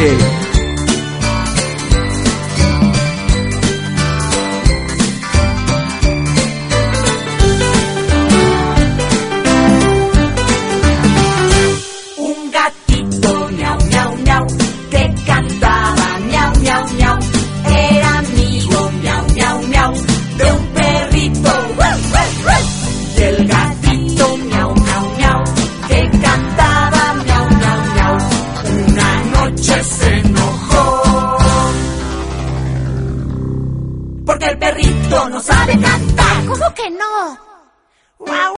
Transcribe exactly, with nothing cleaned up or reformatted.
Chile. Un gatito miau, miau, miau, que cantaba miau, miau, miau, era amigo miau, miau, miau, de un perrito. Y el gatito miau, miau, miau, que cantaba miau, miau, miau, una noche se enojó porque el perrito no sabe cantar. ¿Cómo que no?